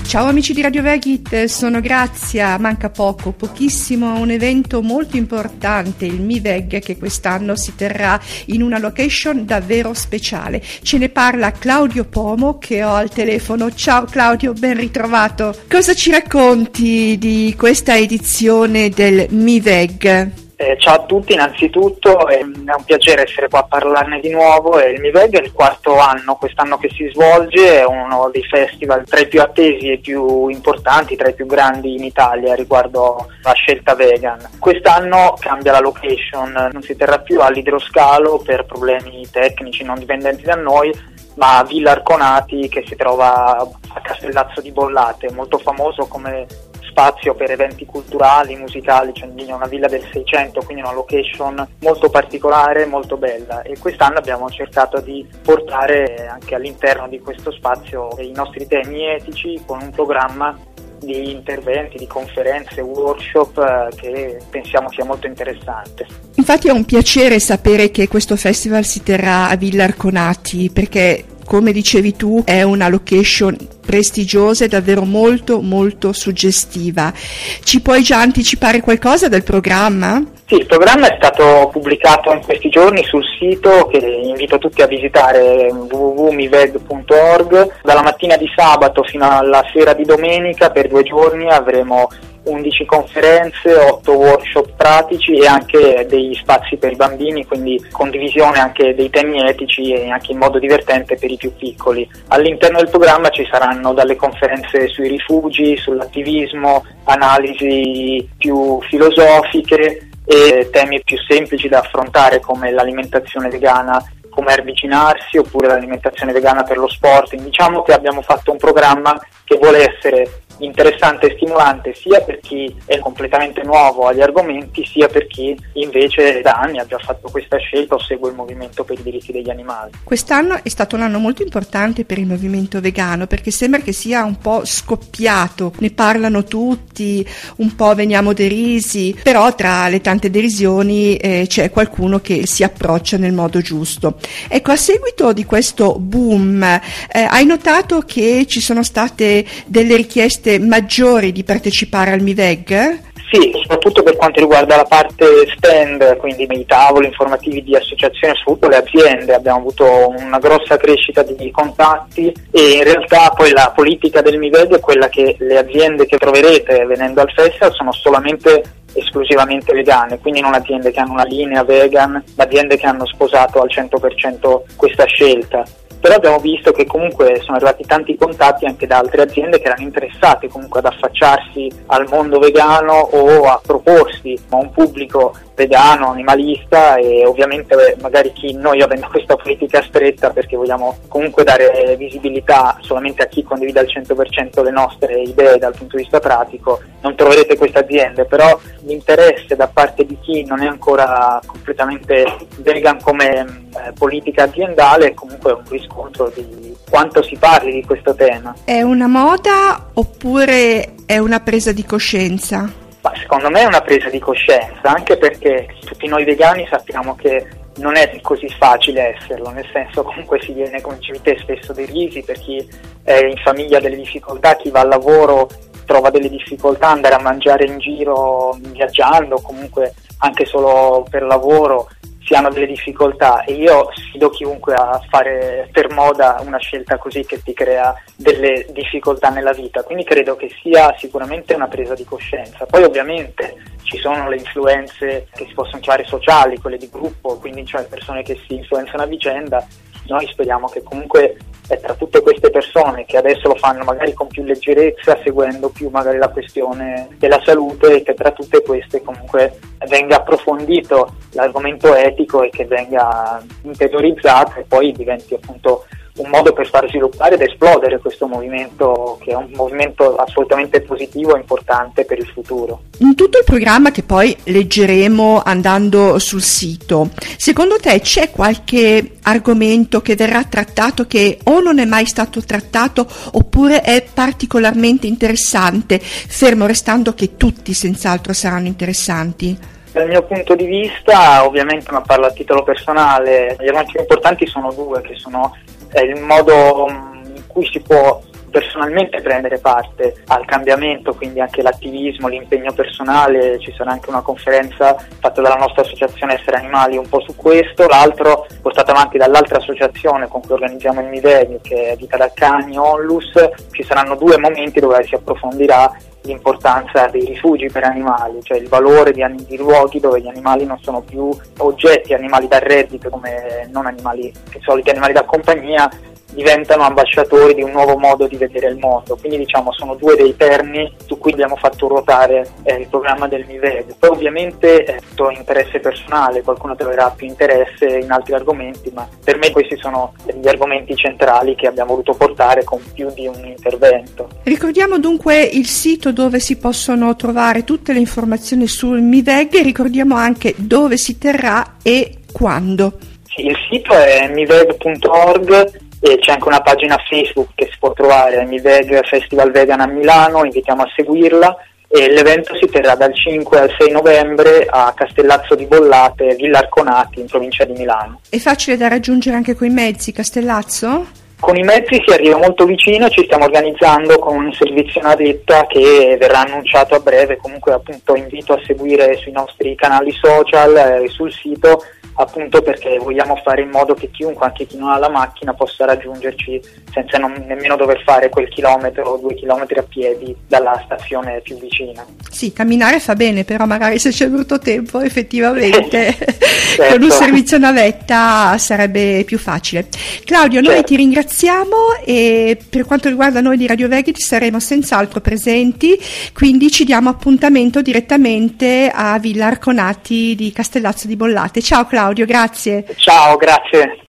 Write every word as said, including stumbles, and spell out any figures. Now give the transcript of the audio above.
Ciao amici di Radio Vegit, sono Grazia. Manca poco, pochissimo a un evento molto importante, il MiVeg, che quest'anno si terrà in una location davvero speciale. Ce ne parla Claudio Pomo, che ho al telefono. Ciao Claudio, ben ritrovato. Cosa ci racconti di questa edizione del MiVeg? Eh, ciao a tutti, innanzitutto è un piacere essere qua a parlarne di nuovo. Il MiVeg è il quarto anno, quest'anno che si svolge, è uno dei festival tra i più attesi e più importanti, tra i più grandi in Italia riguardo la scelta vegan. Quest'anno cambia la location, non si terrà più all'Idroscalo per problemi tecnici non dipendenti da noi, ma a Villa Arconati, che si trova a Castellazzo di Bollate, molto famoso come spazio per eventi culturali, musicali, cioè una villa del Seicento, quindi una location molto particolare, molto bella, e quest'anno abbiamo cercato di portare anche all'interno di questo spazio i nostri temi etici con un programma di interventi, di conferenze, workshop eh, che pensiamo sia molto interessante. Infatti è un piacere sapere che questo festival si terrà a Villa Arconati, perché come dicevi tu è una location prestigiosa e davvero molto molto suggestiva. Ci puoi già anticipare qualcosa del programma? Sì, il programma è stato pubblicato in questi giorni sul sito, che invito tutti a visitare, w w w punto miveg punto org. Dalla mattina di sabato fino alla sera di domenica per due giorni avremo undici conferenze, otto workshop pratici e anche degli spazi per i bambini, quindi condivisione anche dei temi etici e anche in modo divertente per i più piccoli. All'interno del programma ci saranno dalle conferenze sui rifugi, sull'attivismo, analisi più filosofiche e temi più semplici da affrontare come l'alimentazione vegana, come avvicinarsi, oppure l'alimentazione vegana per lo sport. Diciamo che abbiamo fatto un programma che vuole essere interessante e stimolante sia per chi è completamente nuovo agli argomenti, sia per chi invece da anni ha già fatto questa scelta o segue il movimento per i diritti degli animali. Quest'anno è stato un anno molto importante per il movimento vegano, perché sembra che sia un po' scoppiato, ne parlano tutti, un po' veniamo derisi, però tra le tante derisioni eh, c'è qualcuno che si approccia nel modo giusto. Ecco, a seguito di questo boom eh, hai notato che ci sono state delle richieste maggiori di partecipare al MiVeg? Sì, soprattutto per quanto riguarda la parte stand, quindi i tavoli informativi di associazioni, soprattutto le aziende. Abbiamo avuto una grossa crescita di contatti e in realtà poi la politica del MiVeg è quella che le aziende che troverete venendo al festival sono solamente esclusivamente vegane, quindi non aziende che hanno una linea vegan, ma aziende che hanno sposato al cento per cento questa scelta. Però abbiamo visto che comunque sono arrivati tanti contatti anche da altre aziende che erano interessate comunque ad affacciarsi al mondo vegano o a proporsi a un pubblico vegano, animalista, e ovviamente magari chi, noi avendo questa politica stretta perché vogliamo comunque dare visibilità solamente a chi condivide al cento per cento le nostre idee dal punto di vista pratico, non troverete queste aziende, però l'interesse da parte di chi non è ancora completamente vegan come eh, politica aziendale è comunque un riscontro di quanto si parli di questo tema. È una moda oppure è una presa di coscienza? Ma secondo me è una presa di coscienza, anche perché tutti noi vegani sappiamo che non è così facile esserlo, nel senso comunque si viene, come dicevi te, spesso derisi per chi è in famiglia, delle difficoltà, chi va al lavoro trova delle difficoltà, andare a mangiare in giro viaggiando, comunque anche solo per lavoro si hanno delle difficoltà, e io sfido chiunque a fare per moda una scelta così che ti crea delle difficoltà nella vita, quindi credo che sia sicuramente una presa di coscienza. Poi ovviamente ci sono le influenze che si possono chiamare sociali, quelle di gruppo, quindi cioè persone che si influenzano a vicenda. Noi speriamo che comunque eh, tra tutte queste persone che adesso lo fanno magari con più leggerezza, seguendo più magari la questione della salute, che tra tutte queste comunque venga approfondito l'argomento etico e che venga interiorizzato e poi diventi appunto un modo per far sviluppare ed esplodere questo movimento, che è un movimento assolutamente positivo e importante per il futuro. In tutto il programma, che poi leggeremo andando sul sito, secondo te c'è qualche argomento che verrà trattato che o non è mai stato trattato oppure è particolarmente interessante, fermo restando che tutti senz'altro saranno interessanti? Dal mio punto di vista, ovviamente, ma parlo a titolo personale, gli argomenti più importanti sono due, che sono eh, il modo in cui si può personalmente prendere parte al cambiamento, quindi anche l'attivismo, l'impegno personale. Ci sarà anche una conferenza fatta dalla nostra associazione Essere Animali un po' su questo, l'altro portato avanti dall'altra associazione con cui organizziamo il MIVEG, che è Vita da Cani Onlus. Ci saranno due momenti dove si approfondirà l'importanza dei rifugi per animali, cioè il valore di, di luoghi dove gli animali non sono più oggetti, animali da reddito, come non animali, i soliti animali da compagnia, diventano ambasciatori di un nuovo modo di vedere il mondo. Quindi diciamo sono due dei terni su cui abbiamo fatto ruotare eh, il programma del MIVEG. Poi ovviamente è tutto interesse personale, qualcuno troverà più interesse in altri argomenti, ma per me questi sono gli argomenti centrali che abbiamo voluto portare con più di un intervento. Ricordiamo dunque il sito dove si possono trovare tutte le informazioni sul MIVEG e ricordiamo anche dove si terrà e quando. Sì, il sito è miveg punto org e c'è anche una pagina Facebook che si può trovare, MIVEG Festival Vegan a Milano, invitiamo a seguirla, e l'evento si terrà dal cinque al sei novembre a Castellazzo di Bollate, Villa Arconati, in provincia di Milano. È facile da raggiungere anche coi mezzi, Castellazzo? Con i mezzi si arriva molto vicino, ci stiamo organizzando con un servizio navetta che verrà annunciato a breve. Comunque appunto invito a seguire sui nostri canali social e eh, sul sito, appunto perché vogliamo fare in modo che chiunque, anche chi non ha la macchina, possa raggiungerci senza non, nemmeno dover fare quel chilometro o due chilometri a piedi dalla stazione più vicina. Sì, camminare fa bene, però magari se c'è brutto tempo effettivamente certo. Con un servizio navetta sarebbe più facile. Claudio, noi certo. ti ringraziamo e per quanto riguarda noi di Radio Vegeti saremo senz'altro presenti, quindi ci diamo appuntamento direttamente a Villa Arconati di Castellazzo di Bollate. Ciao Claudio, grazie. Ciao, grazie.